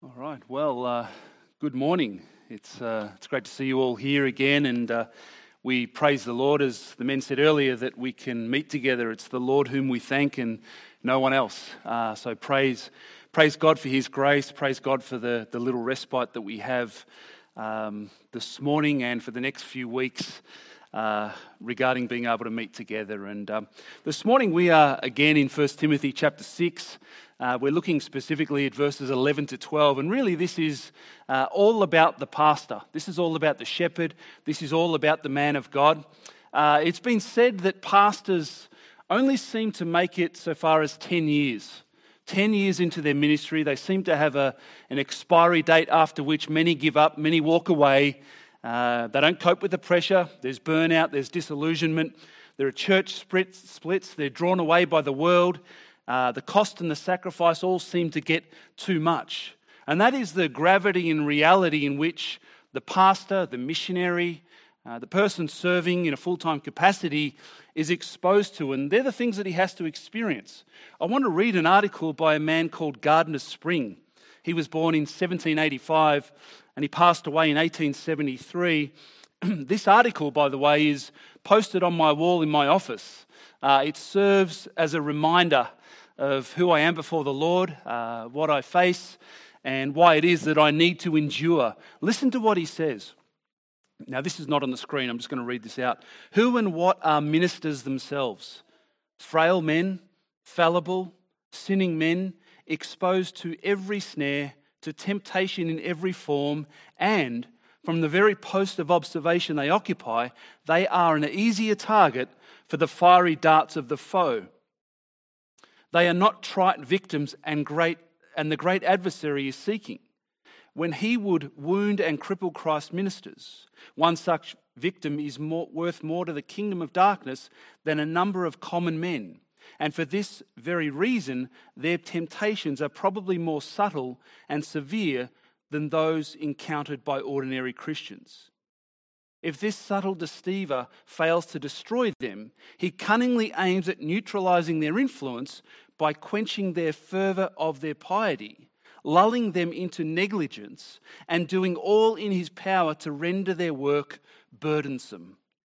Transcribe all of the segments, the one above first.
All right. Well, good morning. It's great to see you all here again, and we praise the Lord, as the men said earlier, that we can meet together. It's the Lord whom we thank, and no one else. So praise God for His grace. Praise God for the little respite that we have this morning and for the next few weeks regarding being able to meet together. And this morning we are again in 1 Timothy chapter 6. We're looking specifically at verses 11 to 12, and really this is all about the pastor. This is all about the shepherd. This is all about the man of God. It's been said that pastors only seem to make it so far as 10 years. 10 years into their ministry, they seem to have an expiry date after which many give up, many walk away. They don't cope with the pressure. There's burnout, there's disillusionment. There are church splits. They're drawn away by the world. The cost and the sacrifice all seem to get too much. And that is the gravity and reality in which the pastor, the missionary, the person serving in a full-time capacity is exposed to. And they're the things that he has to experience. I want to read an article by a man called Gardner Spring. He was born in 1785 and he passed away in 1873. This article, by the way, is posted on my wall in my office. It serves as a reminder of who I am before the Lord, what I face, and why it is that I need to endure. Listen to what he says. Now, this is not on the screen. I'm just going to read this out. Who and what are ministers themselves? Frail men, fallible, sinning men, exposed to every snare, to temptation in every form, and from the very post of observation they occupy, they are an easier target for the fiery darts of the foe. They are not trite victims and the great adversary is seeking. When he would wound and cripple Christ's ministers, one such victim is worth more to the kingdom of darkness than a number of common men. And for this very reason, their temptations are probably more subtle and severe than those encountered by ordinary Christians. If this subtle deceiver fails to destroy them, he cunningly aims at neutralizing their influence by quenching their fervor of their piety, lulling them into negligence, and doing all in his power to render their work burdensome.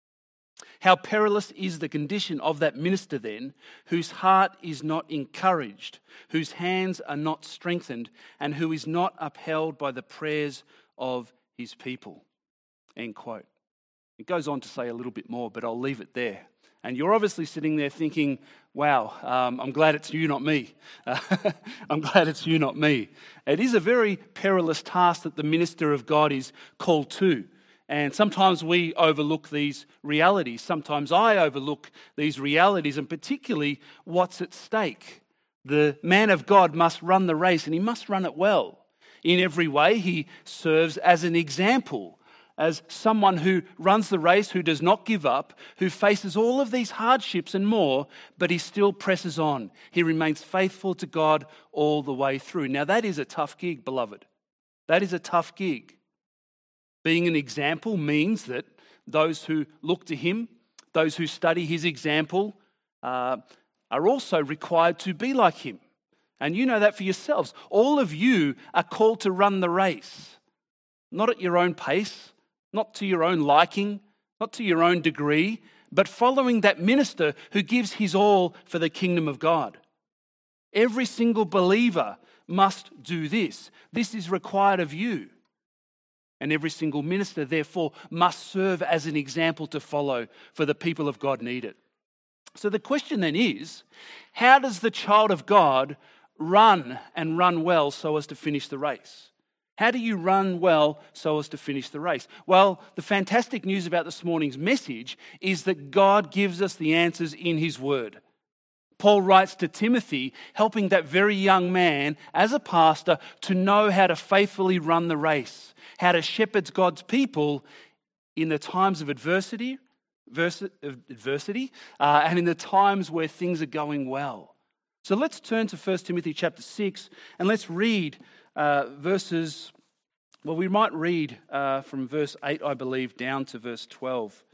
How perilous is the condition of that minister then, whose heart is not encouraged, whose hands are not strengthened, and who is not upheld by the prayers of his people. End quote. It goes on to say a little bit more, but I'll leave it there. And you're obviously sitting there thinking, wow, I'm glad it's you, not me. I'm glad it's you, not me. It is a very perilous task that the minister of God is called to. And sometimes we overlook these realities. Sometimes I overlook these realities, and particularly what's at stake. The man of God must run the race, and he must run it well. In every way, he serves as an example, as someone who runs the race, who does not give up, who faces all of these hardships and more, but he still presses on. He remains faithful to God all the way through. Now, that is a tough gig, beloved. That is a tough gig. Being an example means that those who look to him, those who study his example, are also required to be like him. And you know that for yourselves. All of you are called to run the race, not at your own pace, not to your own liking, not to your own degree, but following that minister who gives his all for the kingdom of God. Every single believer must do this. This is required of you. And every single minister, therefore, must serve as an example to follow, for the people of God need it. So the question then is, how does the child of God run and run well so as to finish the race? How do you run well so as to finish the race? Well, the fantastic news about this morning's message is that God gives us the answers in his word. Paul writes to Timothy, helping that very young man as a pastor to know how to faithfully run the race, how to shepherd God's people in the times of adversity, and in the times where things are going well. So let's turn to 1 Timothy chapter 6 and let's read verses, well, we might read from verse 8, I believe, down to verse 12.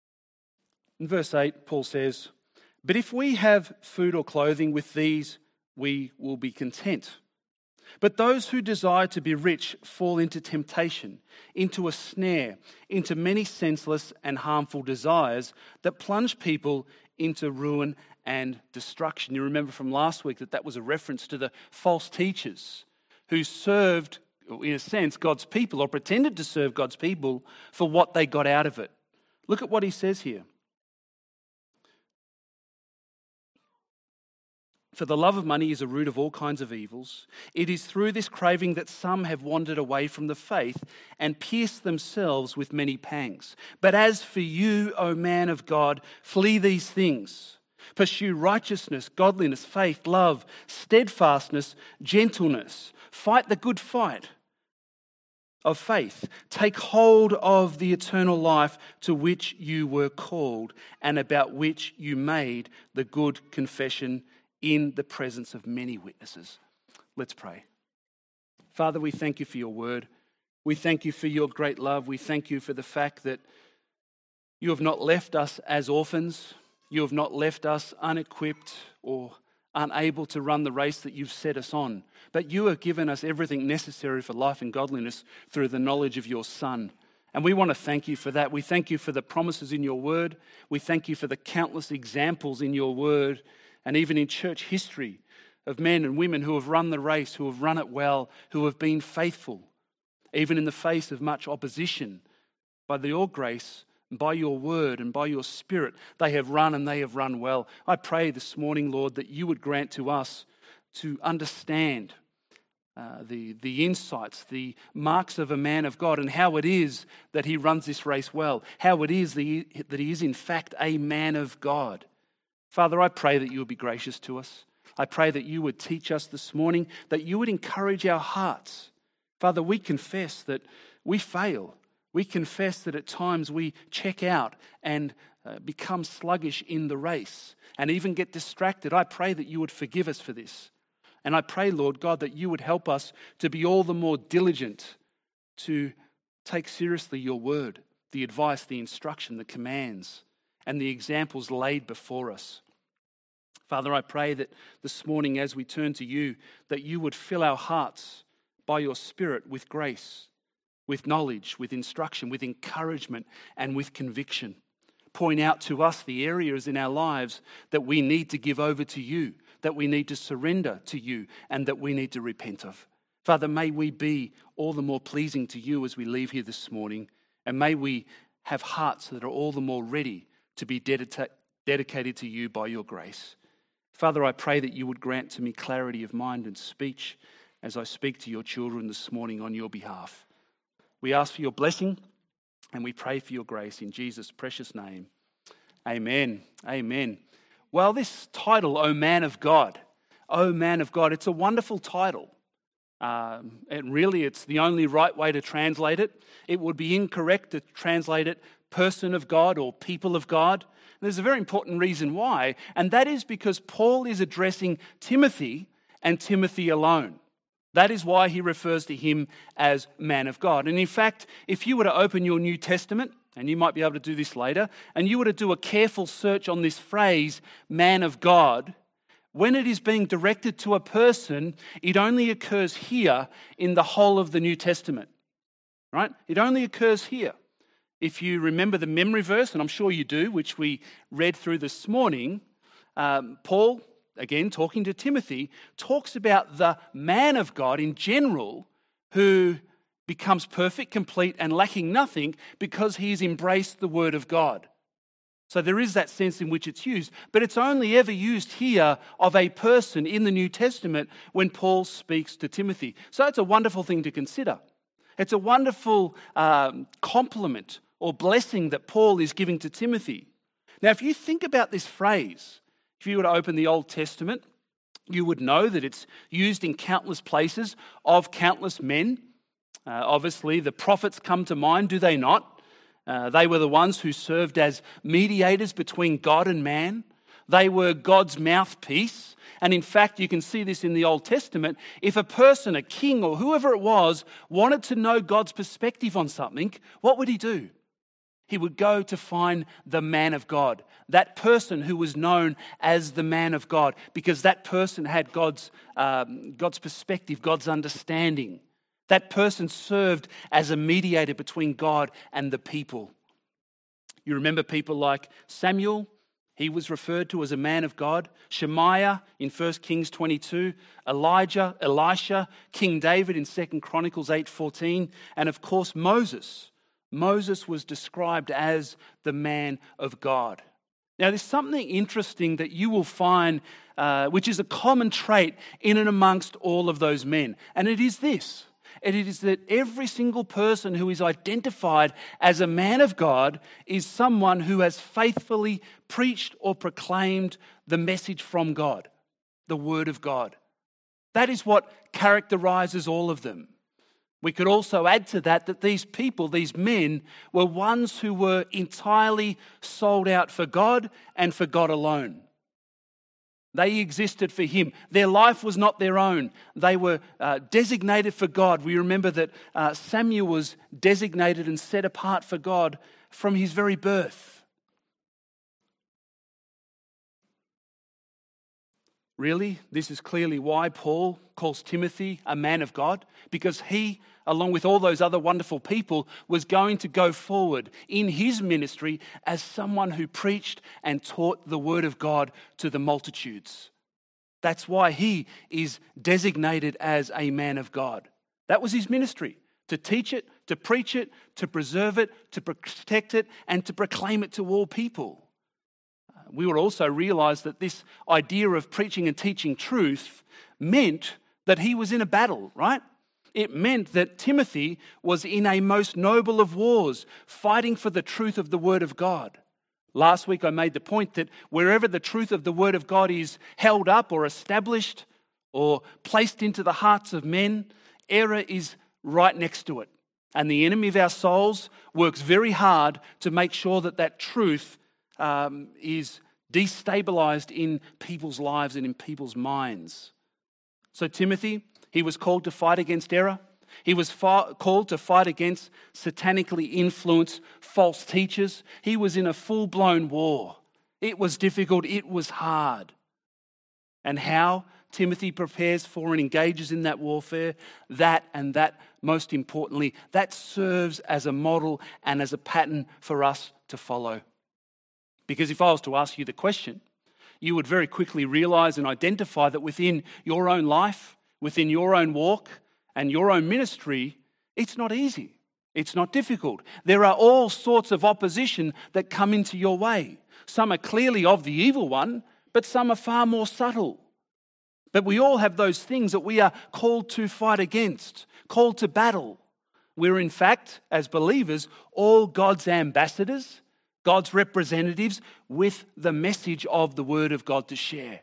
In verse 8, Paul says, "But if we have food or clothing, with these we will be content. But those who desire to be rich fall into temptation, into a snare, into many senseless and harmful desires that plunge people into ruin and destruction. You remember from last week that was a reference to the false teachers who served, in a sense, God's people, or pretended to serve God's people for what they got out of it. Look at what he says here. For the love of money is a root of all kinds of evils. It is through this craving that some have wandered away from the faith and pierced themselves with many pangs. But as for you, O man of God, flee these things. Pursue righteousness, godliness, faith, love, steadfastness, gentleness. Fight the good fight of faith. Take hold of the eternal life to which you were called and about which you made the good confession in the presence of many witnesses. Let's pray. Father, we thank you for your word. We thank you for your great love. We thank you for the fact that you have not left us as orphans. You have not left us unequipped or unable to run the race that you've set us on. But you have given us everything necessary for life and godliness through the knowledge of your Son. And we want to thank you for that. We thank you for the promises in your word. We thank you for the countless examples in your word and even in church history of men and women who have run the race, who have run it well, who have been faithful, even in the face of much opposition. By your grace, and by your word, and by your Spirit, they have run and they have run well. I pray this morning, Lord, that you would grant to us to understand the insights, the marks of a man of God, and how it is that he runs this race well, how it is that he is in fact a man of God. Father, I pray that you would be gracious to us. I pray that you would teach us this morning, that you would encourage our hearts. Father, we confess that we fail. We confess that at times we check out and become sluggish in the race and even get distracted. I pray that you would forgive us for this. And I pray, Lord God, that you would help us to be all the more diligent to take seriously your word, the advice, the instruction, the commands, and the examples laid before us. Father, I pray that this morning as we turn to you, that you would fill our hearts by your Spirit with grace, with knowledge, with instruction, with encouragement, and with conviction. Point out to us the areas in our lives that we need to give over to you, that we need to surrender to you, and that we need to repent of. Father, may we be all the more pleasing to you as we leave here this morning, and may we have hearts that are all the more ready to be dedicated to you by your grace. Father, I pray that you would grant to me clarity of mind and speech as I speak to your children this morning on your behalf. We ask for your blessing and we pray for your grace in Jesus' precious name. Amen. Amen. Well, this title, O Man of God, it's a wonderful title. And really, it's the only right way to translate it. It would be incorrect to translate it person of God or people of God. And there's a very important reason why, and that is because Paul is addressing Timothy and Timothy alone. That is why he refers to him as man of God. And in fact, if you were to open your New Testament, and you might be able to do this later, and you were to do a careful search on this phrase, man of God, when it is being directed to a person, it only occurs here in the whole of the New Testament, right? It only occurs here. If you remember the memory verse, and I'm sure you do, which we read through this morning, Paul, again talking to Timothy, talks about the man of God in general who becomes perfect, complete, and lacking nothing because he's embraced the word of God. So there is that sense in which it's used, but it's only ever used here of a person in the New Testament when Paul speaks to Timothy. So it's a wonderful thing to consider. It's a wonderful compliment or blessing that Paul is giving to Timothy. Now, if you think about this phrase, if you were to open the Old Testament, you would know that it's used in countless places of countless men. Obviously, the prophets come to mind, do they not? They were the ones who served as mediators between God and man. They were God's mouthpiece. And in fact, you can see this in the Old Testament. If a person, a king or whoever it was, wanted to know God's perspective on something, what would he do? He would go to find the man of God, that person who was known as the man of God, because that person had God's perspective, God's understanding. That person served as a mediator between God and the people. You remember people like Samuel? He was referred to as a man of God. Shemaiah in 1 Kings 22. Elijah, Elisha, King David in 2 Chronicles 8:14. And of course Moses. Moses was described as the man of God. Now there's something interesting that you will find, which is a common trait in and amongst all of those men. And it is this. It is that every single person who is identified as a man of God is someone who has faithfully preached or proclaimed the message from God, the Word of God. That is what characterizes all of them. We could also add to that these people, these men, were ones who were entirely sold out for God and for God alone. They existed for Him. Their life was not their own. They were designated for God. We remember that Samuel was designated and set apart for God from his very birth. Really, this is clearly why Paul calls Timothy a man of God, because he, along with all those other wonderful people, was going to go forward in his ministry as someone who preached and taught the Word of God to the multitudes. That's why he is designated as a man of God. That was his ministry, to teach it, to preach it, to preserve it, to protect it, and to proclaim it to all people. We would also realize that this idea of preaching and teaching truth meant that he was in a battle, right? It meant that Timothy was in a most noble of wars, fighting for the truth of the Word of God. Last week I made the point that wherever the truth of the Word of God is held up or established or placed into the hearts of men, error is right next to it. And the enemy of our souls works very hard to make sure that truth is destabilized in people's lives and in people's minds. So Timothy, he was called to fight against error. He was called to fight against satanically influenced false teachers. He was in a full-blown war. It was difficult. It was hard. And how Timothy prepares for and engages in that warfare, that most importantly, that serves as a model and as a pattern for us to follow. Because if I was to ask you the question, you would very quickly realize and identify that within your own life, within your own walk and your own ministry, it's not easy. It's not difficult. There are all sorts of opposition that come into your way. Some are clearly of the evil one, but some are far more subtle. But we all have those things that we are called to fight against, called to battle. We're in fact, as believers, all God's ambassadors, God's representatives with the message of the Word of God to share.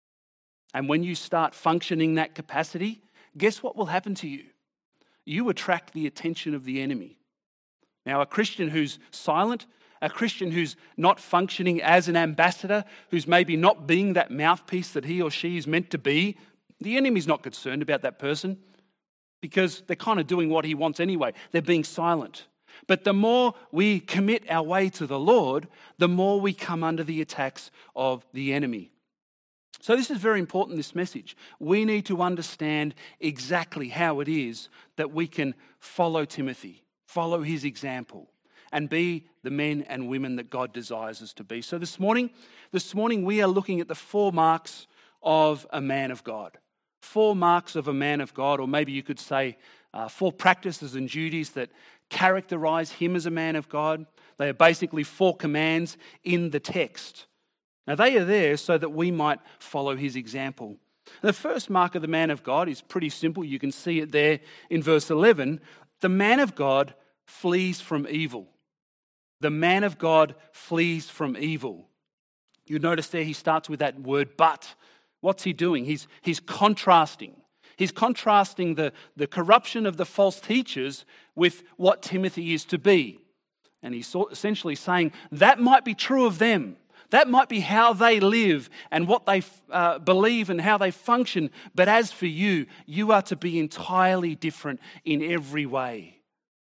And when you start functioning that capacity, guess what will happen to you? You attract the attention of the enemy. Now, a Christian who's silent, a Christian who's not functioning as an ambassador, who's maybe not being that mouthpiece that he or she is meant to be, the enemy's not concerned about that person because they're kind of doing what he wants anyway. They're being silent. But the more we commit our way to the Lord, the more we come under the attacks of the enemy. So this is very important, this message. We need to understand exactly how it is that we can follow Timothy, follow his example, and be the men and women that God desires us to be. So this morning we are looking at the 4 marks of a man of God. 4 marks of a man of God, or maybe you could say 4 practices and duties that characterize him as a man of God. They are basically 4 commands in the text. Now they are there so that we might follow his example. The first mark of the man of God is pretty simple. You can see it there in verse 11. The man of God flees from evil. The man of God flees from evil. You notice there he starts with that word but. What's he doing? He's contrasting. He's contrasting the corruption of the false teachers with what Timothy is to be. And he's essentially saying that might be true of them. That might be how they live and what they believe and how they function. But as for you, you are to be entirely different in every way.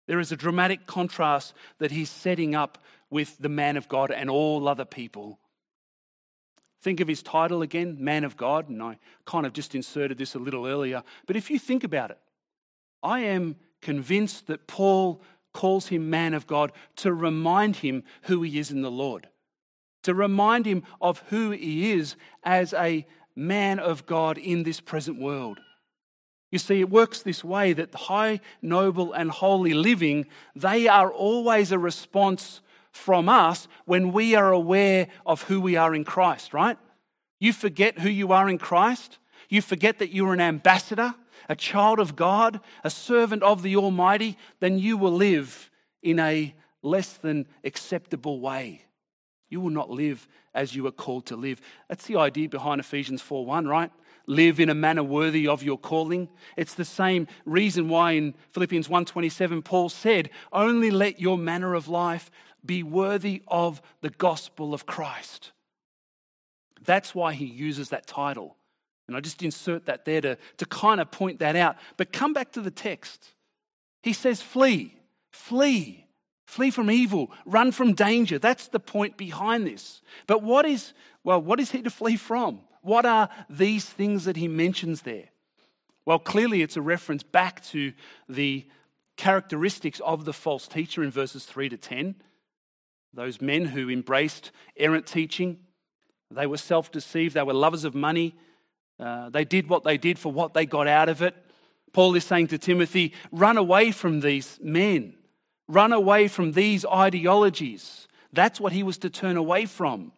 There is a dramatic contrast that he's setting up with the man of God and all other people. Think of his title again, man of God, and I kind of just inserted this a little earlier. But if you think about it, I am convinced that Paul calls him man of God to remind him who he is in the Lord, to remind him of who he is as a man of God in this present world. You see, it works this way that high, noble, and holy living, they are always a response from us when we are aware of who we are in Christ, right? You forget who you are in Christ. You forget that you're an ambassador, a child of God, a servant of the Almighty, then you will live in a less than acceptable way. You will not live as you are called to live. That's the idea behind Ephesians 4:1, right? Live in a manner worthy of your calling. It's the same reason why in Philippians 1:27 Paul said, only let your manner of life be worthy of the gospel of Christ. That's why he uses that title. And I just insert that there to kind of point that out. But come back to the text. He says, flee from evil, run from danger. That's the point behind this. But what is he to flee from? What are these things that he mentions there? Well, clearly it's a reference back to the characteristics of the false teacher in verses 3 to 10. Those men who embraced errant teaching, they were self-deceived, they were lovers of money, they did what they did for what they got out of it. Paul is saying to Timothy, run away from these men, run away from these ideologies. That's what he was to turn away from.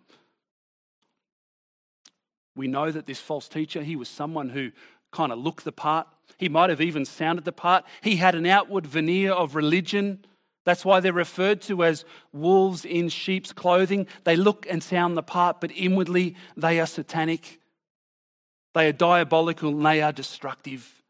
We know that this false teacher, he was someone who kind of looked the part. He might have even sounded the part. He had an outward veneer of religion. That's why they're referred to as wolves in sheep's clothing. They look and sound the part, but inwardly they are satanic. They are diabolical and they are destructive.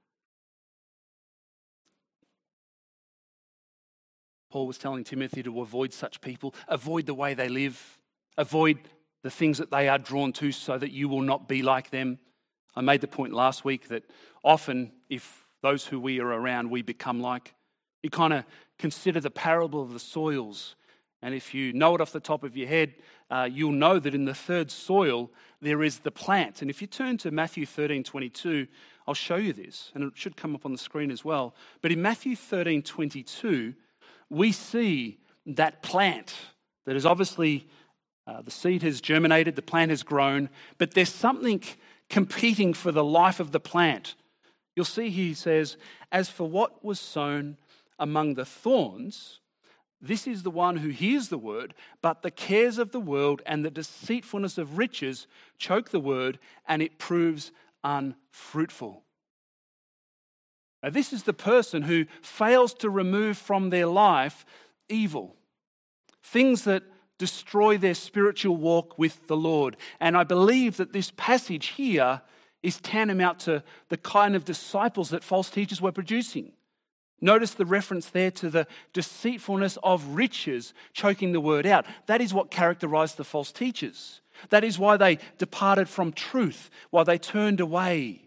Paul was telling Timothy to avoid such people, avoid the way they live, avoid the things that they are drawn to so that you will not be like them. I made the point last week that often if those who we are around, we become like. You kind of consider the parable of the soils. And if you know it off the top of your head, you'll know that in the third soil, there is the plant. And if you turn to Matthew 13:22, I'll show you this. And it should come up on the screen as well. But in Matthew 13:22, we see that plant that is obviously the seed has germinated, the plant has grown, but there's something competing for the life of the plant. You'll see he says, as for what was sown among the thorns, this is the one who hears the word, but the cares of the world and the deceitfulness of riches choke the word, and it proves unfruitful. Now, this is the person who fails to remove from their life evil, things that destroy their spiritual walk with the Lord. And I believe that this passage here is tantamount to the kind of disciples that false teachers were producing. Notice the reference there to the deceitfulness of riches choking the word out. That is what characterized the false teachers. That is why they departed from truth, why they turned away.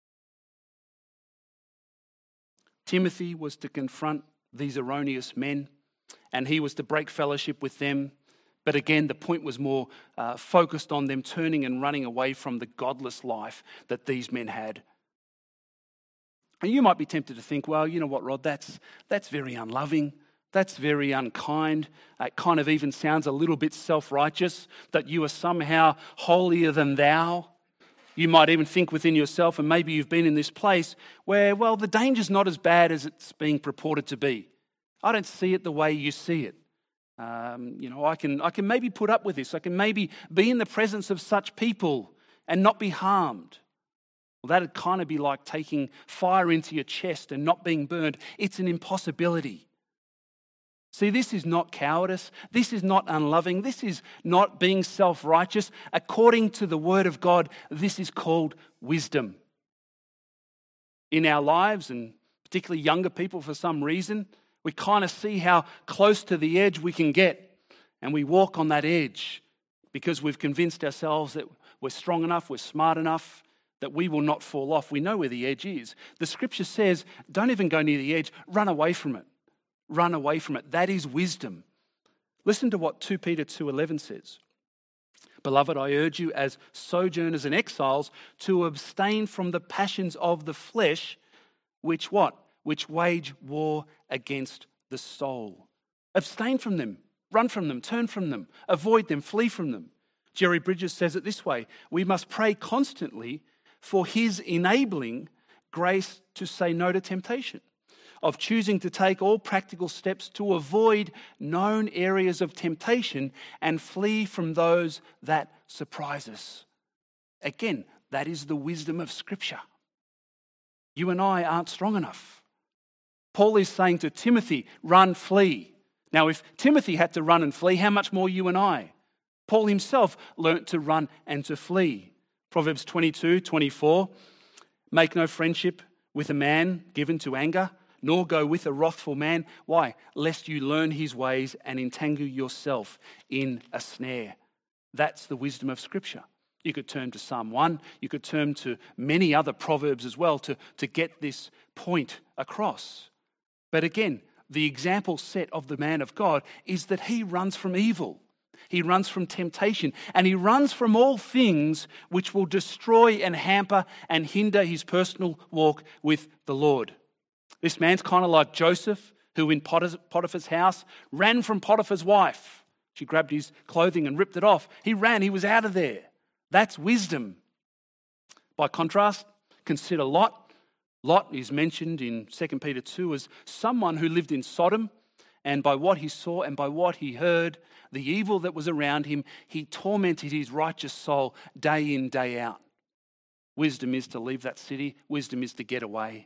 Timothy was to confront these erroneous men, and he was to break fellowship with them. But again, the point was more focused on them turning and running away from the godless life that these men had. And you might be tempted to think, well, you know what, Rod, that's very unloving. That's very unkind. It kind of even sounds a little bit self-righteous, that you are somehow holier than thou. You might even think within yourself, and maybe you've been in this place where, well, the danger's not as bad as it's being purported to be. I don't see it the way you see it. I can maybe put up with this. I can maybe be in the presence of such people and not be harmed. Well, that'd kind of be like taking fire into your chest and not being burned. It's an impossibility. See, this is not cowardice. This is not unloving. This is not being self-righteous. According to the Word of God, this is called wisdom. In our lives, and particularly younger people for some reason, we kind of see how close to the edge we can get, and we walk on that edge because we've convinced ourselves that we're strong enough, we're smart enough, that we will not fall off. We know where the edge is. The scripture says, don't even go near the edge, run away from it. run away from it. That is wisdom. Listen to what 2 Peter 2:11 says. Beloved, I urge you as sojourners and exiles to abstain from the passions of the flesh, which what? Which wage war against the soul. Abstain from them, run from them, turn from them, avoid them, flee from them. Jerry Bridges says it this way: we must pray constantly for his enabling grace to say no to temptation, of choosing to take all practical steps to avoid known areas of temptation and flee from those that surprise us. Again, that is the wisdom of Scripture. You and I aren't strong enough. Paul is saying to Timothy, run, flee. Now, if Timothy had to run and flee, how much more you and I? Paul himself learnt to run and to flee. Proverbs 22:24, make no friendship with a man given to anger, nor go with a wrathful man. Why? Lest you learn his ways and entangle yourself in a snare. That's the wisdom of Scripture. You could turn to Psalm 1. You could turn to many other proverbs as well to get this point across. But again, the example set of the man of God is that he runs from evil. He runs from temptation, and he runs from all things which will destroy and hamper and hinder his personal walk with the Lord. This man's kind of like Joseph, who in Potiphar's house ran from Potiphar's wife. She grabbed his clothing and ripped it off. He ran, he was out of there. That's wisdom. By contrast, consider Lot. Lot is mentioned in 2 Peter 2 as someone who lived in Sodom, and by what he saw and by what he heard, the evil that was around him, he tormented his righteous soul day in, day out. Wisdom is to leave that city. Wisdom is to get away.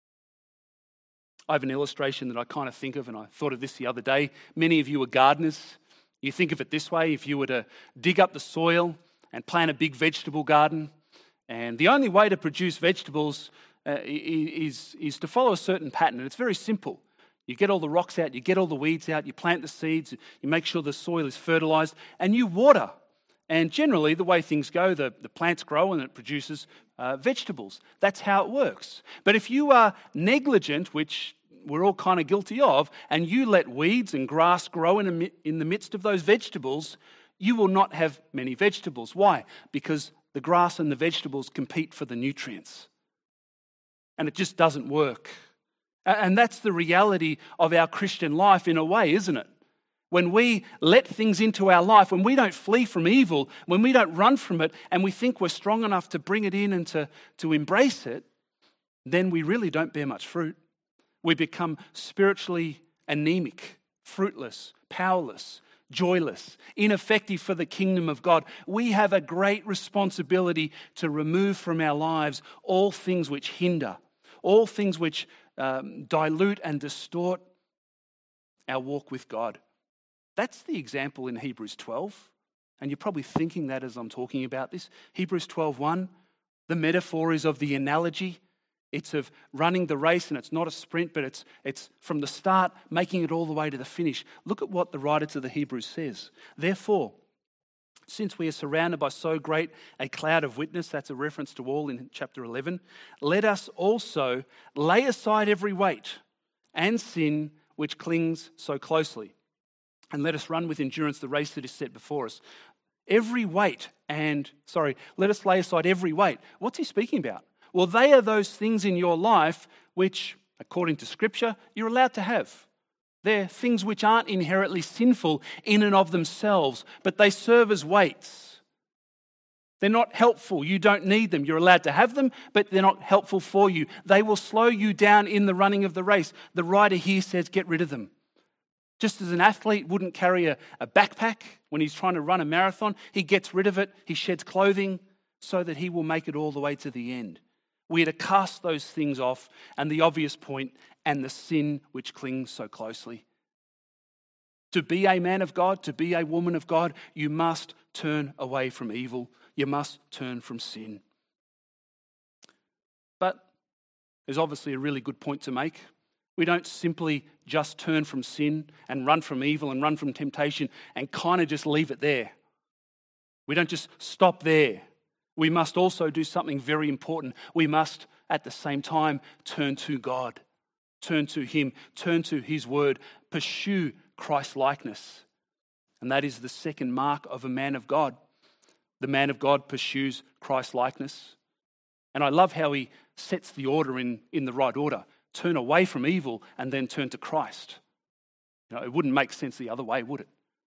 I have an illustration that I kind of think of, and I thought of this the other day. Many of you are gardeners. You think of it this way: if you were to dig up the soil and plant a big vegetable garden, and the only way to produce vegetables is to follow a certain pattern, and it's very simple. You get all the rocks out, you get all the weeds out, you plant the seeds, you make sure the soil is fertilized, and you water. And generally, the way things go, the plants grow and it produces vegetables. That's how it works. But if you are negligent, which we're all kind of guilty of, and you let weeds and grass grow in the midst of those vegetables, you will not have many vegetables. Why? Because the grass and the vegetables compete for the nutrients. And it just doesn't work. And that's the reality of our Christian life in a way, isn't it? When we let things into our life, when we don't flee from evil, when we don't run from it, and we think we're strong enough to bring it in and to embrace it, then we really don't bear much fruit. We become spiritually anemic, fruitless, powerless, joyless, ineffective for the kingdom of God. We have a great responsibility to remove from our lives all things which hinder, all things which dilute and distort our walk with God. That's the example in Hebrews 12. And you're probably thinking that as I'm talking about this. Hebrews 12:1, the metaphor is of the analogy. It's of running the race, and it's not a sprint, but it's from the start, making it all the way to the finish. Look at what the writer to the Hebrews says. Therefore, since we are surrounded by so great a cloud of witness, that's a reference to all in chapter 11, let us also lay aside every weight and sin which clings so closely, and let us run with endurance the race that is set before us. Let us lay aside every weight. What's he speaking about? Well, they are those things in your life which, according to Scripture, you're allowed to have. They're things which aren't inherently sinful in and of themselves, but they serve as weights. They're not helpful. You don't need them. You're allowed to have them, but they're not helpful for you. They will slow you down in the running of the race. The writer here says, get rid of them. Just as an athlete wouldn't carry a backpack when he's trying to run a marathon, he gets rid of it, he sheds clothing so that he will make it all the way to the end. We are to cast those things off, and the obvious point, and the sin which clings so closely. To be a man of God, to be a woman of God, you must turn away from evil. You must turn from sin. But there's obviously a really good point to make. We don't simply just turn from sin and run from evil and run from temptation and kind of just leave it there. We don't just stop there. We must also do something very important. We must, at the same time, turn to God. Turn to him, turn to his word, pursue Christ-likeness. And that is the second mark of a man of God. The man of God pursues Christ-likeness. And I love how he sets the order in the right order. Turn away from evil and then turn to Christ. It wouldn't make sense the other way, would it?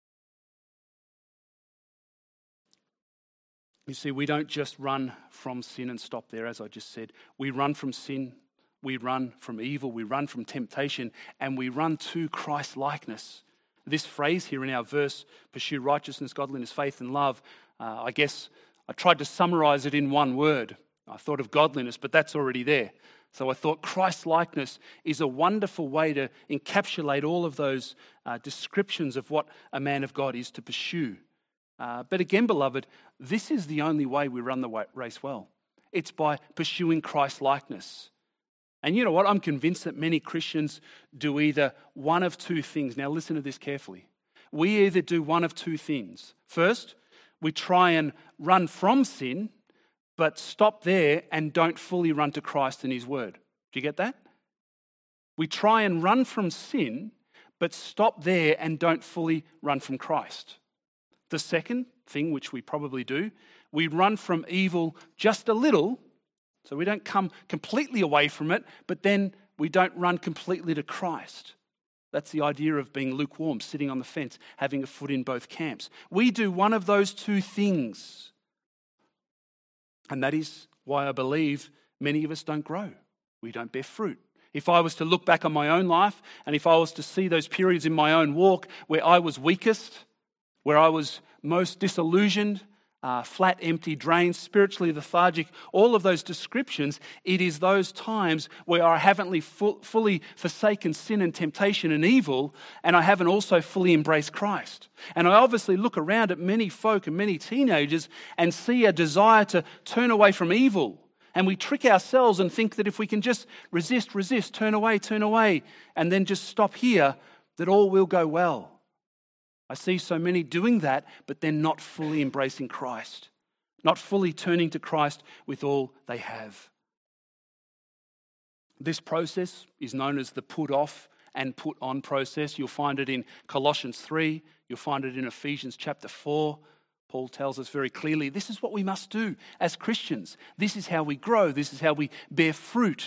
You see, we don't just run from sin and stop there, as I just said. We run from sin, we run from evil, we run from temptation, and we run to Christ-likeness. This phrase here in our verse, pursue righteousness, godliness, faith, and love, I guess I tried to summarize it in one word. I thought of godliness, but that's already there. So I thought Christ-likeness is a wonderful way to encapsulate all of those descriptions of what a man of God is to pursue. But again, beloved, this is the only way we run the race well. It's by pursuing Christ-likeness. And you know what? I'm convinced that many Christians do either one of two things. Now listen to this carefully. We either do one of two things. First, we try and run from sin, but stop there and don't fully run to Christ and his word. Do you get that? We try and run from sin, but stop there and don't fully run from Christ. The second thing, which we probably do, we run from evil just a little, so we don't come completely away from it, but then we don't run completely to Christ. That's the idea of being lukewarm, sitting on the fence, having a foot in both camps. We do one of those two things. And that is why I believe many of us don't grow. We don't bear fruit. If I was to look back on my own life, and if I was to see those periods in my own walk where I was weakest, where I was most disillusioned, flat, empty, drained, spiritually lethargic, all of those descriptions, it is those times where I haven't fully forsaken sin and temptation and evil, and I haven't also fully embraced Christ. And I obviously look around at many folk and many teenagers and see a desire to turn away from evil. And we trick ourselves and think that if we can just resist, turn away, and then just stop here, that all will go well. I see so many doing that, but then not fully embracing Christ, not fully turning to Christ with all they have. This process is known as the put off and put on process. You'll find it in Colossians 3. You'll find it in Ephesians chapter 4. Paul tells us very clearly, this is what we must do as Christians. This is how we grow. This is how we bear fruit.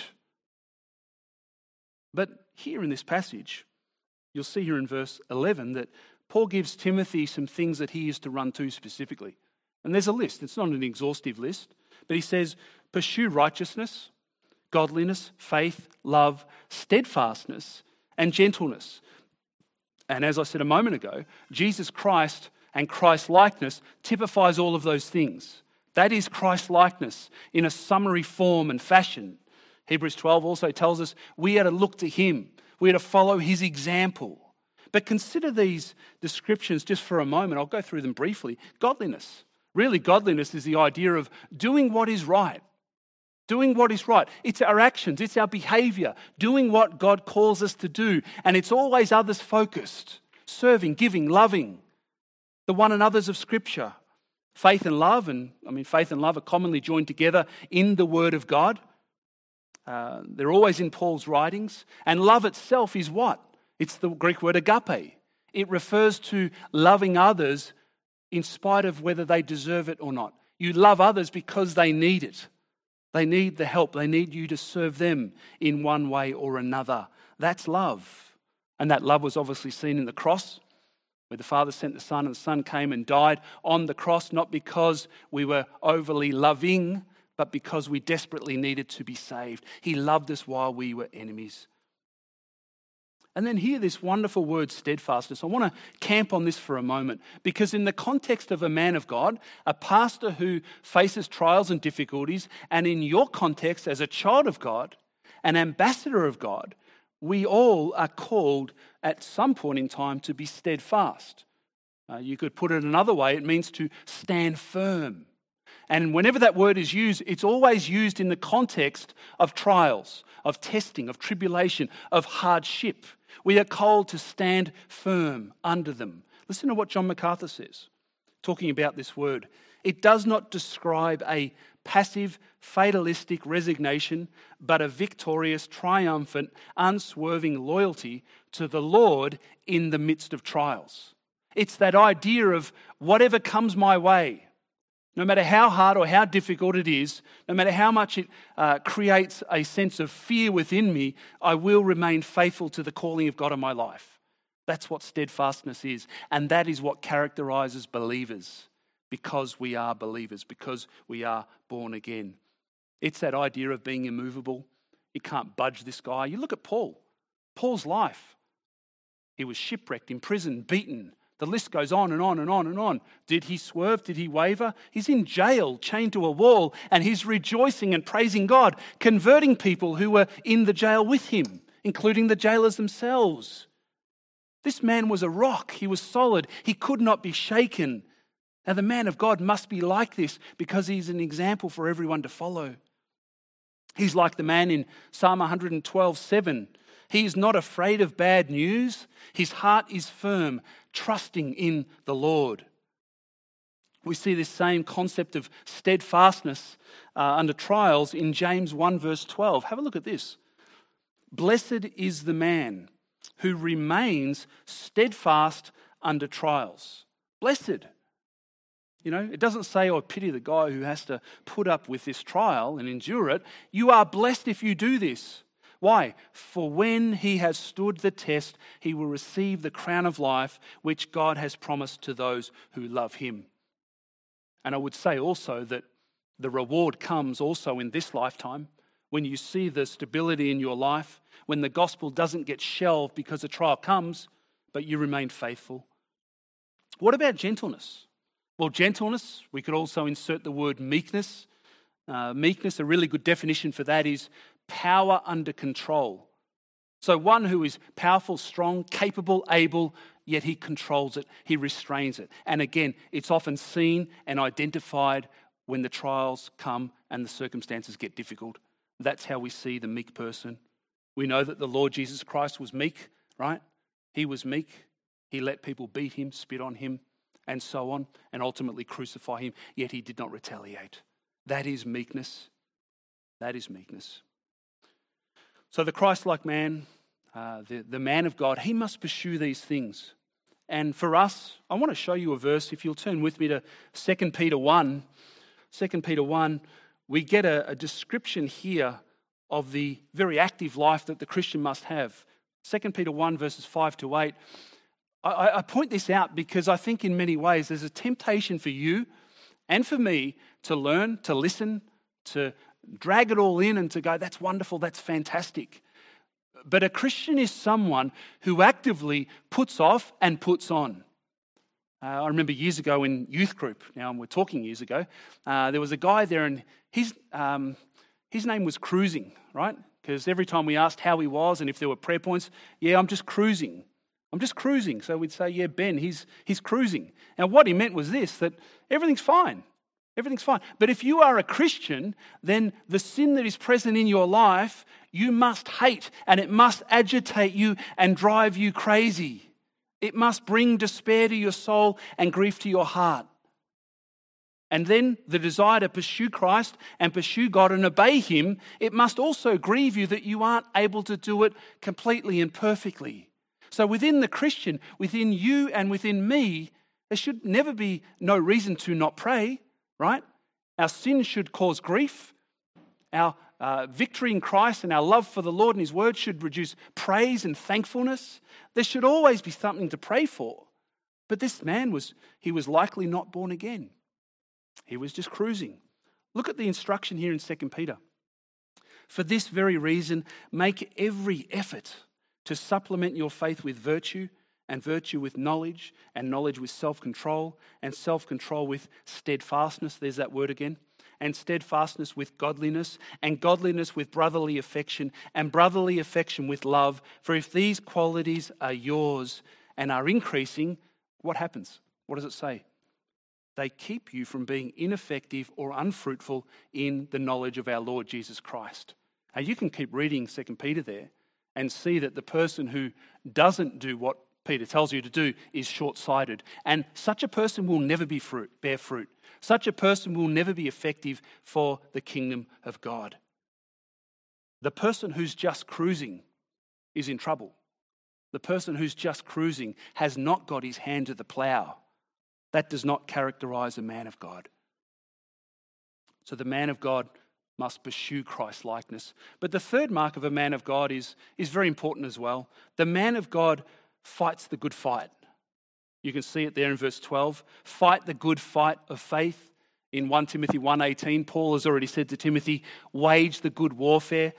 But here in this passage, you'll see here in verse 11 that Paul gives Timothy some things that he is to run to specifically. And there's a list. It's not an exhaustive list. But he says, pursue righteousness, godliness, faith, love, steadfastness, and gentleness. And as I said a moment ago, Jesus Christ and Christ-likeness typifies all of those things. That is Christ-likeness in a summary form and fashion. Hebrews 12 also tells us we are to look to him. We are to follow his example. But consider these descriptions just for a moment. I'll go through them briefly. Godliness. Really, godliness is the idea of doing what is right. Doing what is right. It's our actions. It's our behavior. Doing what God calls us to do. And it's always others focused. Serving, giving, loving. The one another's of Scripture. Faith and love. Faith and love are commonly joined together in the Word of God. They're always in Paul's writings. And love itself is what? It's the Greek word agape. It refers to loving others in spite of whether they deserve it or not. You love others because they need it. They need the help. They need you to serve them in one way or another. That's love. And that love was obviously seen in the cross, where the Father sent the Son and the Son came and died on the cross, not because we were overly loving, but because we desperately needed to be saved. He loved us while we were enemies. And then hear this wonderful word, steadfastness. I want to camp on this for a moment, because in the context of a man of God, a pastor who faces trials and difficulties, and in your context as a child of God, an ambassador of God, we all are called at some point in time to be steadfast. You could put it another way, it means to stand firm. And whenever that word is used, it's always used in the context of trials, of testing, of tribulation, of hardship. We are called to stand firm under them. Listen to what John MacArthur says, talking about this word. It does not describe a passive, fatalistic resignation, but a victorious, triumphant, unswerving loyalty to the Lord in the midst of trials. It's that idea of whatever comes my way, no matter how hard or how difficult it is, no matter how much it creates a sense of fear within me, I will remain faithful to the calling of God in my life. That's what steadfastness is. And that is what characterizes believers, because we are believers, because we are born again. It's that idea of being immovable. You can't budge this guy. You look at Paul. Paul's life. He was shipwrecked, imprisoned, beaten. The list goes on and on and on and on. Did he swerve? Did he waver? He's in jail, chained to a wall, and he's rejoicing and praising God, converting people who were in the jail with him, including the jailers themselves. This man was a rock. He was solid. He could not be shaken. Now, the man of God must be like this because he's an example for everyone to follow. He's like the man in Psalm 112:7. He is not afraid of bad news. His heart is firm, trusting in the Lord. We see this same concept of steadfastness under trials in James 1 verse 12. Have a look at this. Blessed is the man who remains steadfast under trials. Blessed. You know, it doesn't say, oh, pity the guy who has to put up with this trial and endure it. You are blessed if you do this. Why? For when he has stood the test, he will receive the crown of life which God has promised to those who love him. And I would say also that the reward comes also in this lifetime when you see the stability in your life, when the gospel doesn't get shelved because a trial comes, but you remain faithful. What about gentleness? Well, gentleness, we could also insert the word meekness. Meekness, a really good definition for that is power under control. So one who is powerful, strong, capable, able, yet he controls it, he restrains it. And again, it's often seen and identified when the trials come and the circumstances get difficult. That's how we see the meek person. We know that the Lord Jesus Christ was meek, right? He was meek. He let people beat him, spit on him, and so on, and ultimately crucify him, yet he did not retaliate. That is meekness. That is meekness. So the Christ-like man, the man of God, he must pursue these things. And for us, I want to show you a verse. If you'll turn with me to 2 Peter 1. 2 Peter 1, we get a description here of the very active life that the Christian must have. 2 Peter 1 verses 5 to 8. I point this out because I think in many ways there's a temptation for you and for me to learn, to listen, to drag it all in and to go, that's wonderful, that's fantastic. But a Christian is someone who actively puts off and puts on. I remember years ago in youth group, now we're talking years ago, there was a guy there and his name was Cruising, right? Because every time we asked how he was and if there were prayer points, yeah, I'm just cruising. I'm just cruising. So we'd say, yeah, Ben, he's cruising. Now what he meant was this, that everything's fine. Everything's fine. But if you are a Christian, then the sin that is present in your life, you must hate and it must agitate you and drive you crazy. It must bring despair to your soul and grief to your heart. And then the desire to pursue Christ and pursue God and obey him, it must also grieve you that you aren't able to do it completely and perfectly. So within the Christian, within you and within me, there should never be no reason to not pray, right? Our sin should cause grief. Our victory in Christ and our love for the Lord and his word should produce praise and thankfulness. There should always be something to pray for. But this man was likely not born again. He was just cruising. Look at the instruction here in 2 Peter. For this very reason, make every effort to supplement your faith with virtue, and virtue with knowledge, and knowledge with self-control, and self-control with steadfastness, there's that word again, and steadfastness with godliness, and godliness with brotherly affection, and brotherly affection with love. For if these qualities are yours and are increasing, what happens? What does it say? They keep you from being ineffective or unfruitful in the knowledge of our Lord Jesus Christ. Now you can keep reading 2 Peter there and see that the person who doesn't do what Peter tells you to do, is short-sighted. And such a person will never bear fruit. Such a person will never be effective for the kingdom of God. The person who's just cruising is in trouble. The person who's just cruising has not got his hand to the plough. That does not characterize a man of God. So the man of God must pursue Christ's likeness. But the third mark of a man of God is very important as well. The man of God fights the good fight. You can see it there in verse 12. Fight the good fight of faith. In 1 Timothy 1:18, Paul has already said to Timothy, wage the good warfare.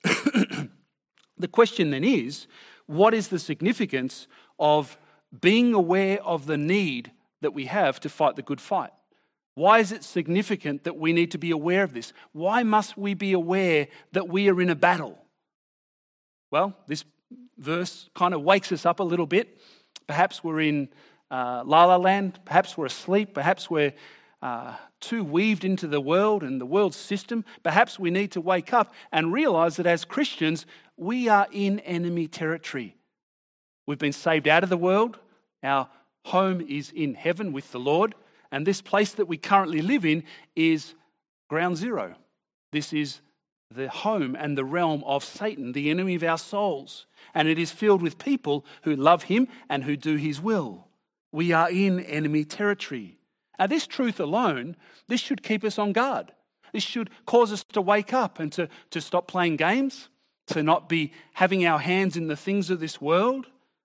The question then is, what is the significance of being aware of the need that we have to fight the good fight? Why is it significant that we need to be aware of this? Why must we be aware that we are in a battle? Well, this verse kind of wakes us up a little bit. Perhaps we're in La La Land. Perhaps we're asleep. Perhaps we're too weaved into the world and the world's system. Perhaps we need to wake up and realize that as Christians, we are in enemy territory. We've been saved out of the world. Our home is in heaven with the Lord. And this place that we currently live in is ground zero. This is the home and the realm of Satan, the enemy of our souls. And it is filled with people who love him and who do his will. We are in enemy territory. Now, this truth alone, this should keep us on guard. This should cause us to wake up and to stop playing games, to not be having our hands in the things of this world.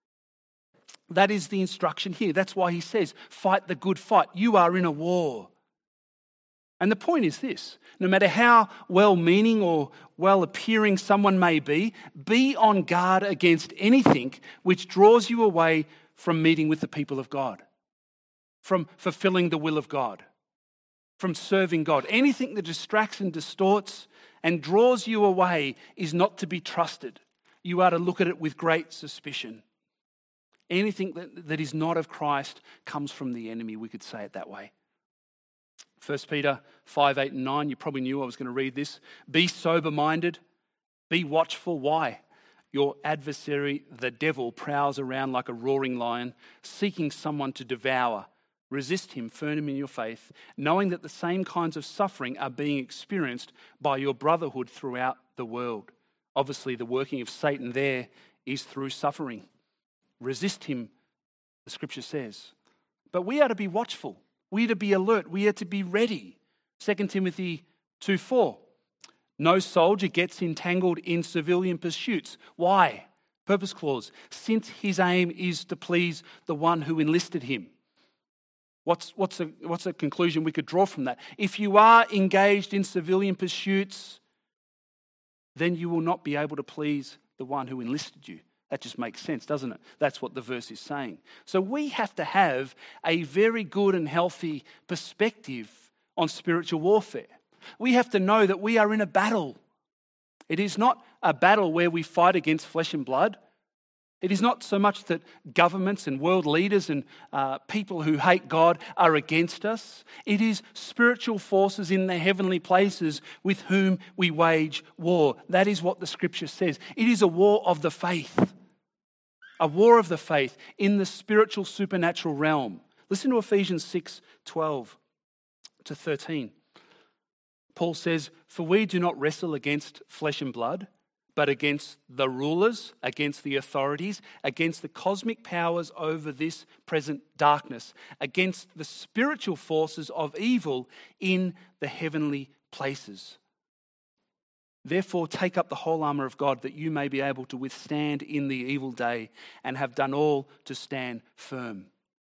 That is the instruction here. That's why he says, fight the good fight. You are in a war. And the point is this, no matter how well-meaning or well-appearing someone may be on guard against anything which draws you away from meeting with the people of God, from fulfilling the will of God, from serving God. Anything that distracts and distorts and draws you away is not to be trusted. You are to look at it with great suspicion. Anything that is not of Christ comes from the enemy, we could say it that way. 1 Peter 5, 8 and 9, you probably knew I was going to read this. Be sober-minded, be watchful. Why? Your adversary, the devil, prowls around like a roaring lion, seeking someone to devour. Resist him, firm in your faith, knowing that the same kinds of suffering are being experienced by your brotherhood throughout the world. Obviously, the working of Satan there is through suffering. Resist him, the scripture says. But we are to be watchful. We are to be alert. We are to be ready. 2 Timothy 2:4. No soldier gets entangled in civilian pursuits. Why? Purpose clause. Since his aim is to please the one who enlisted him. What's a conclusion we could draw from that? If you are engaged in civilian pursuits, then you will not be able to please the one who enlisted you. That just makes sense, doesn't it? That's what the verse is saying. So we have to have a very good and healthy perspective on spiritual warfare. We have to know that we are in a battle. It is not a battle where we fight against flesh and blood. It is not so much that governments and world leaders and people who hate God are against us. It is spiritual forces in the heavenly places with whom we wage war. That is what the scripture says. It is a war of the faith. A war of the faith in the spiritual supernatural realm. Listen to Ephesians 6:12 to 13. Paul says, for we do not wrestle against flesh and blood, but against the rulers, against the authorities, against the cosmic powers over this present darkness, against the spiritual forces of evil in the heavenly places. Therefore, take up the whole armor of God, that you may be able to withstand in the evil day and have done all to stand firm.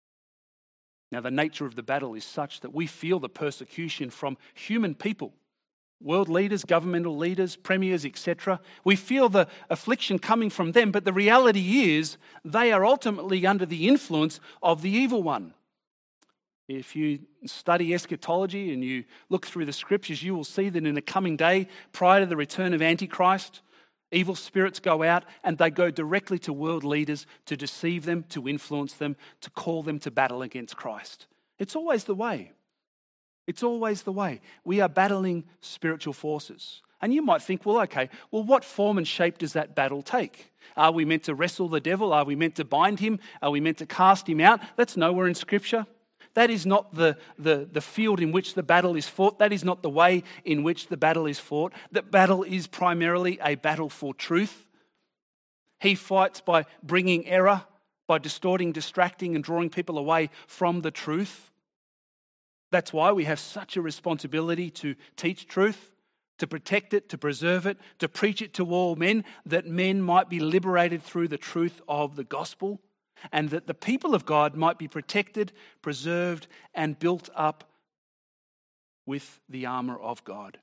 Now, the nature of the battle is such that we feel the persecution from human people, world leaders, governmental leaders, premiers, etc. We feel the affliction coming from them, but the reality is they are ultimately under the influence of the evil one. If you study eschatology and you look through the scriptures, you will see that in the coming day, prior to the return of Antichrist, evil spirits go out and they go directly to world leaders to deceive them, to influence them, to call them to battle against Christ. It's always the way. It's always the way. We are battling spiritual forces. And you might think, well, okay, well, what form and shape does that battle take? Are we meant to wrestle the devil? Are we meant to bind him? Are we meant to cast him out? That's nowhere in Scripture. That is not the field in which the battle is fought. That is not the way in which the battle is fought. The battle is primarily a battle for truth. He fights by bringing error, by distorting, distracting, and drawing people away from the truth. That's why we have such a responsibility to teach truth, to protect it, to preserve it, to preach it to all men, that men might be liberated through the truth of the gospel, and that the people of God might be protected, preserved, and built up with the armor of God.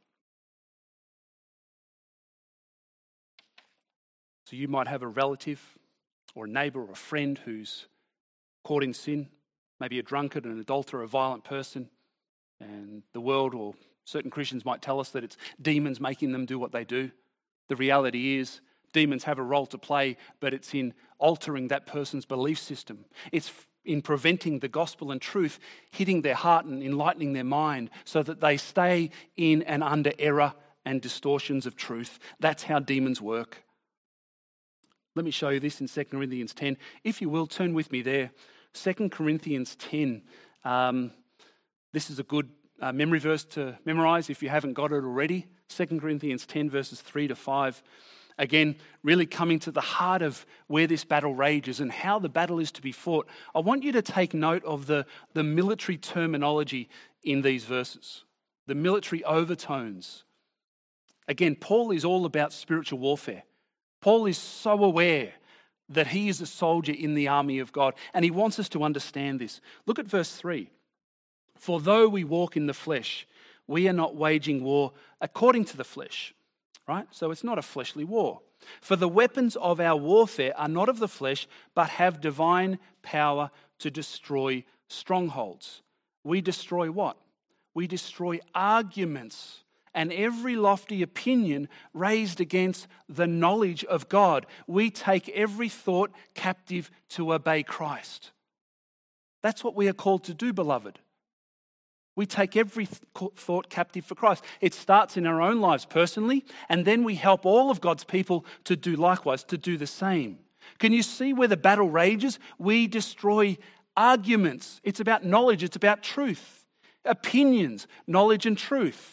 So you might have a relative or a neighbor or a friend who's caught in sin, maybe a drunkard, an adulterer, a violent person, and the world or certain Christians might tell us that it's demons making them do what they do. The reality is demons have a role to play, but it's in altering that person's belief system. It's in preventing the gospel and truth hitting their heart and enlightening their mind so that they stay in and under error and distortions of truth. That's how demons work. Let me show you this in 2 Corinthians 10. If you will, turn with me there. 2 Corinthians 10. This is a good memory verse to memorize if you haven't got it already. 2 Corinthians 10 verses 3 to 5. Again, really coming to the heart of where this battle rages and how the battle is to be fought. I want you to take note of the military terminology in these verses, the military overtones. Again, Paul is all about spiritual warfare. Paul is so aware that he is a soldier in the army of God, and he wants us to understand this. Look at verse 3. For though we walk in the flesh, we are not waging war according to the flesh. Right? So it's not a fleshly war. For the weapons of our warfare are not of the flesh, but have divine power to destroy strongholds. We destroy what? We destroy arguments and every lofty opinion raised against the knowledge of God. We take every thought captive to obey Christ. That's what we are called to do, beloved. We take every thought captive for Christ. It starts in our own lives personally, and then we help all of God's people to do likewise, to do the same. Can you see where the battle rages? We destroy arguments. It's about knowledge. It's about truth. Opinions, knowledge and truth.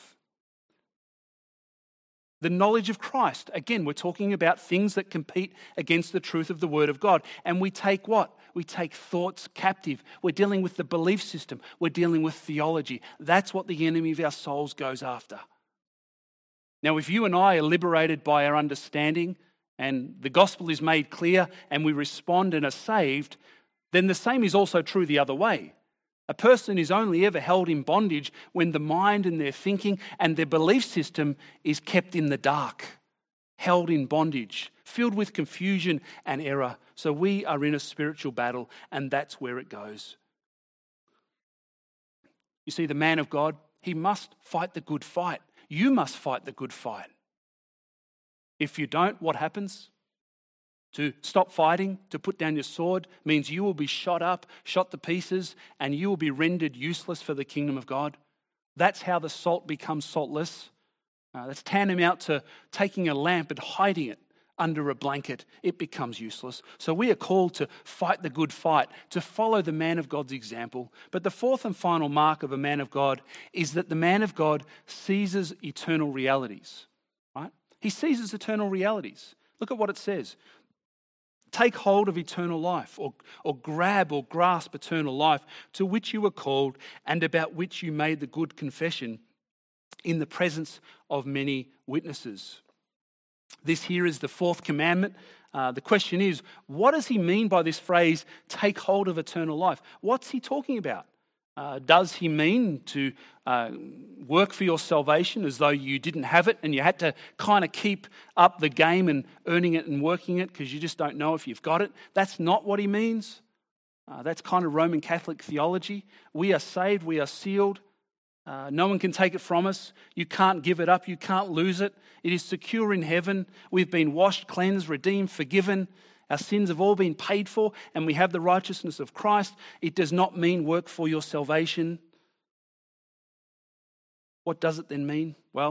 The knowledge of Christ. Again, we're talking about things that compete against the truth of the Word of God. And we take what? We take thoughts captive. We're dealing with the belief system. We're dealing with theology. That's what the enemy of our souls goes after. Now, if you and I are liberated by our understanding and the gospel is made clear and we respond and are saved, then the same is also true the other way. A person is only ever held in bondage when the mind and their thinking and their belief system is kept in the dark, held in bondage, filled with confusion and error. So we are in a spiritual battle, and that's where it goes. You see, the man of God, he must fight the good fight. You must fight the good fight. If you don't, what happens? To stop fighting, to put down your sword, means you will be shot up, shot to pieces, and you will be rendered useless for the kingdom of God. That's how the salt becomes saltless. That's tantamount to taking a lamp and hiding it under a blanket. It becomes useless. So we are called to fight the good fight, to follow the man of God's example. But the fourth and final mark of a man of God is that the man of God seizes eternal realities. Right? He seizes eternal realities. Look at what it says. Take hold of eternal life, or grab or grasp eternal life, to which you were called and about which you made the good confession in the presence of many witnesses. This here is the fourth commandment. The question is, what does he mean by this phrase, take hold of eternal life? What's he talking about? Does he mean to work for your salvation as though you didn't have it and you had to kind of keep up the game and earning it and working it because you just don't know if you've got it? That's not what he means. That's kind of Roman Catholic theology. We are saved, we are sealed. No one can take it from us. You can't give it up, you can't lose it. It is secure in heaven. We've been washed, cleansed, redeemed, forgiven. Our sins have all been paid for, and we have the righteousness of Christ. It does not mean work for your salvation. What does it then mean? Well,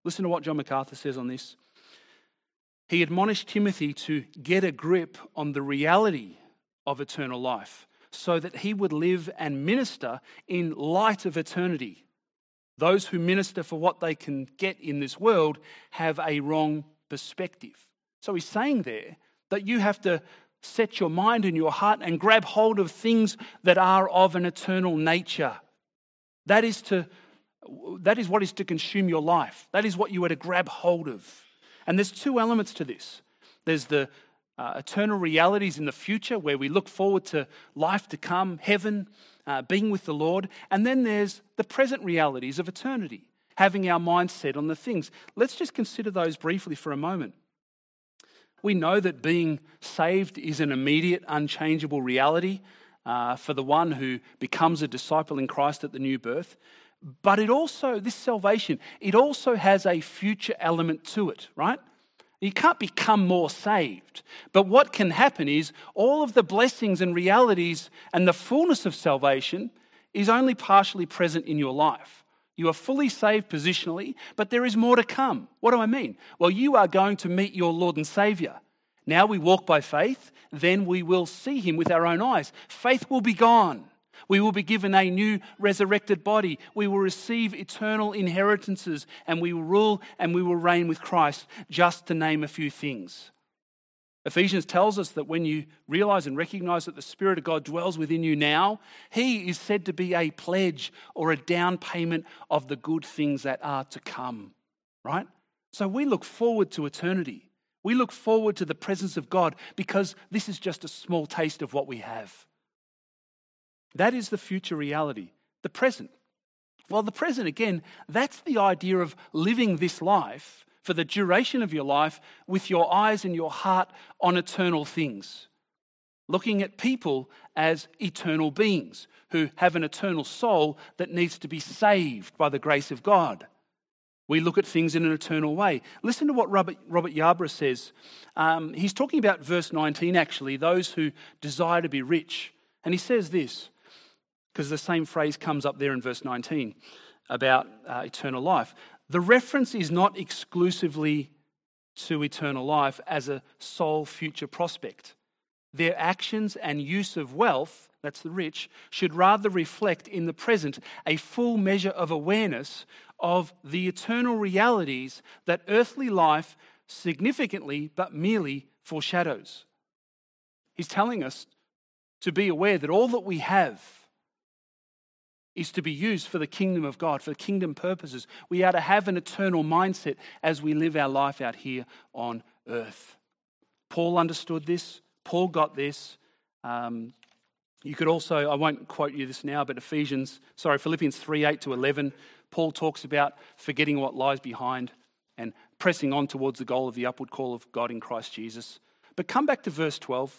Listen to what John MacArthur says on this. He admonished Timothy to get a grip on the reality of eternal life so that he would live and minister in light of eternity. Those who minister for what they can get in this world have a wrong perspective. So he's saying there that you have to set your mind and your heart and grab hold of things that are of an eternal nature. That is what is to consume your life. That is what you are to grab hold of. And there's two elements to this. There's the eternal realities in the future where we look forward to life to come, heaven, being with the Lord. And then there's the present realities of eternity, having our mind set on the things. Let's just consider those briefly for a moment. We know that being saved is an immediate, unchangeable reality for the one who becomes a disciple in Christ at the new birth. But this salvation, it also has a future element to it, right? You can't become more saved. But what can happen is all of the blessings and realities and the fullness of salvation is only partially present in your life. You are fully saved positionally, but there is more to come. What do I mean? Well, you are going to meet your Lord and Saviour. Now we walk by faith, then we will see him with our own eyes. Faith will be gone. We will be given a new resurrected body. We will receive eternal inheritances, and we will rule and we will reign with Christ, just to name a few things. Ephesians tells us that when you realize and recognize that the Spirit of God dwells within you now, he is said to be a pledge or a down payment of the good things that are to come, right? So we look forward to eternity. We look forward to the presence of God because this is just a small taste of what we have. That is the future reality. The present. Well, the present, again, that's the idea of living this life for the duration of your life with your eyes and your heart on eternal things. Looking at people as eternal beings who have an eternal soul that needs to be saved by the grace of God. We look at things in an eternal way. Listen to what Robert Yarbrough says. He's talking about verse 19, actually, those who desire to be rich. And he says this, because the same phrase comes up there in verse 19 about eternal life. The reference is not exclusively to eternal life as a sole future prospect. Their actions and use of wealth, that's the rich, should rather reflect in the present a full measure of awareness of the eternal realities that earthly life significantly but merely foreshadows. He's telling us to be aware that all that we have is to be used for the kingdom of God, for the kingdom purposes. We are to have an eternal mindset as we live our life out here on earth. Paul understood this. Paul got this. You could also, I won't quote you this now, but Philippians 3:8-11, Paul talks about forgetting what lies behind and pressing on towards the goal of the upward call of God in Christ Jesus. But come back to verse 12.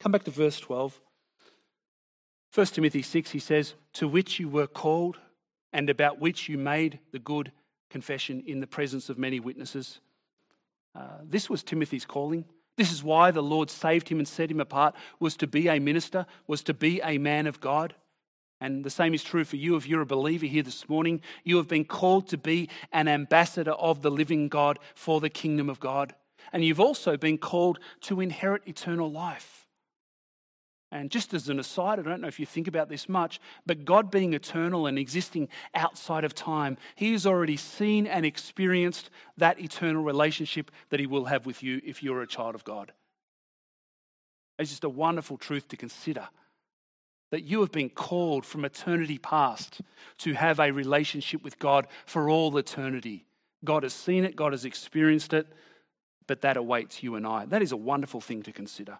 1 Timothy 6, he says, to which you were called and about which you made the good confession in the presence of many witnesses. This was Timothy's calling. This is why the Lord saved him and set him apart, was to be a minister, was to be a man of God. And the same is true for you if you're a believer here this morning. You have been called to be an ambassador of the living God for the kingdom of God. And you've also been called to inherit eternal life. And just as an aside, I don't know if you think about this much, but God being eternal and existing outside of time, he has already seen and experienced that eternal relationship that he will have with you if you're a child of God. It's just a wonderful truth to consider, that you have been called from eternity past to have a relationship with God for all eternity. God has seen it, God has experienced it, but that awaits you and I. That is a wonderful thing to consider.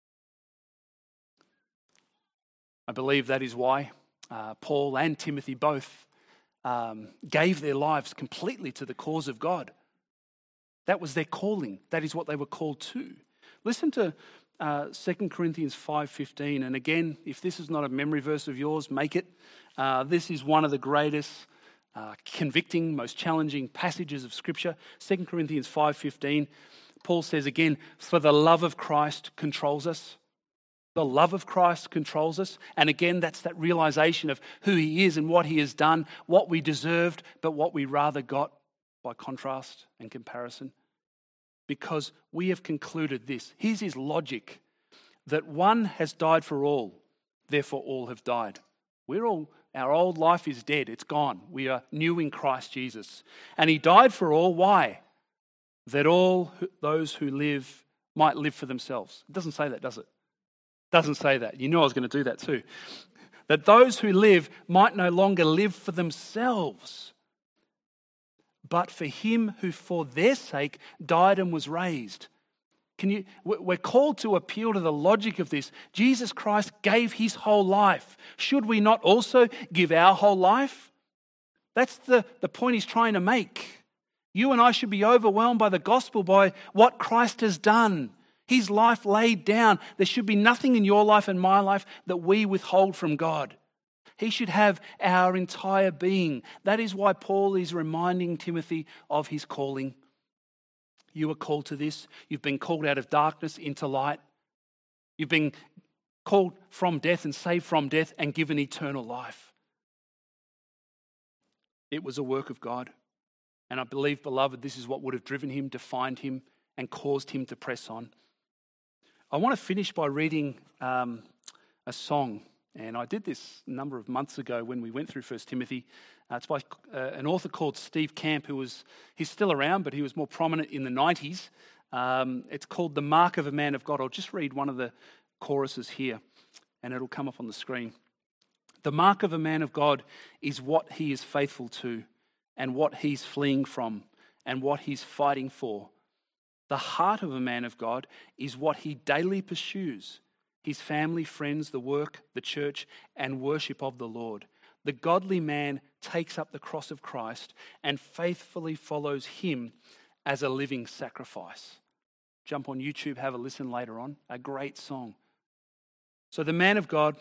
I believe that is why Paul and Timothy both gave their lives completely to the cause of God. That was their calling. That is what they were called to. Listen to 2 Corinthians 5:15. And again, if this is not a memory verse of yours, make it. This is one of the greatest convicting, most challenging passages of Scripture. 2 Corinthians 5:15. Paul says again, for the love of Christ controls us. The love of Christ controls us. And again, that's that realization of who he is and what he has done, what we deserved, but what we rather got by contrast and comparison? Because we have concluded this. Here's his logic, that one has died for all, therefore all have died. Our old life is dead, it's gone. We are new in Christ Jesus. And he died for all, why? That all those who live might live for themselves. It doesn't say that, does it? It doesn't say that. You knew I was going to do that too. That those who live might no longer live for themselves, but for him who for their sake died and was raised. We're called to appeal to the logic of this. Jesus Christ gave his whole life. Should we not also give our whole life? That's the point he's trying to make. You and I should be overwhelmed by the gospel, by what Christ has done. His life laid down. There should be nothing in your life and my life that we withhold from God. He should have our entire being. That is why Paul is reminding Timothy of his calling. You are called to this. You've been called out of darkness into light. You've been called from death and saved from death and given eternal life. It was a work of God. And I believe, beloved, this is what would have driven him, defined him, and caused him to press on. I want to finish by reading a song. And I did this a number of months ago when we went through 1 Timothy. It's by an author called Steve Camp, he's still around, but he was more prominent in the 90s. It's called The Mark of a Man of God. I'll just read one of the choruses here, and it'll come up on the screen. The mark of a man of God is what he is faithful to, and what he's fleeing from, and what he's fighting for. The heart of a man of God is what he daily pursues. His family, friends, the work, the church, and worship of the Lord. The godly man takes up the cross of Christ and faithfully follows him as a living sacrifice. Jump on YouTube, have a listen later on. A great song. So the man of God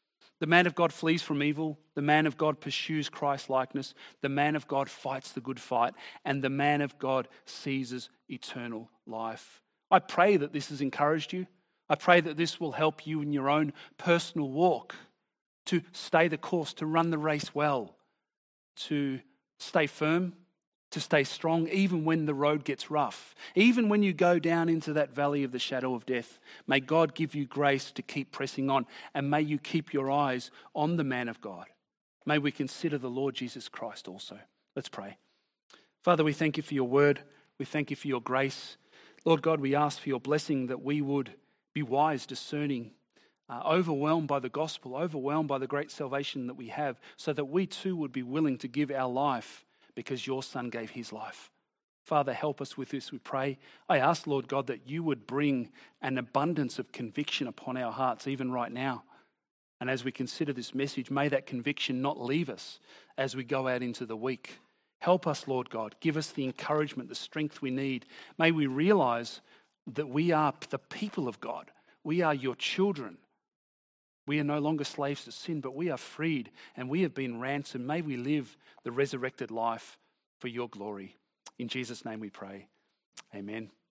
flees from evil. The man of God pursues Christ's likeness. The man of God fights the good fight. And the man of God seizes eternal life. I pray that this has encouraged you. I pray that this will help you in your own personal walk to stay the course, to run the race well, to stay firm, to stay strong, even when the road gets rough, even when you go down into that valley of the shadow of death. May God give you grace to keep pressing on, and may you keep your eyes on the man of God. May we consider the Lord Jesus Christ also. Let's pray. Father, we thank you for your word. We thank you for your grace. Lord God, we ask for your blessing that we would be wise, discerning, overwhelmed by the gospel, overwhelmed by the great salvation that we have, so that we too would be willing to give our life because your Son gave his life. Father, help us with this, we pray. I ask, Lord God, that you would bring an abundance of conviction upon our hearts, even right now. And as we consider this message, may that conviction not leave us as we go out into the week. Help us, Lord God. Give us the encouragement, the strength we need. May we realize that we are the people of God. We are your children. We are no longer slaves to sin, but we are freed and we have been ransomed. May we live the resurrected life for your glory. In Jesus' name we pray. Amen.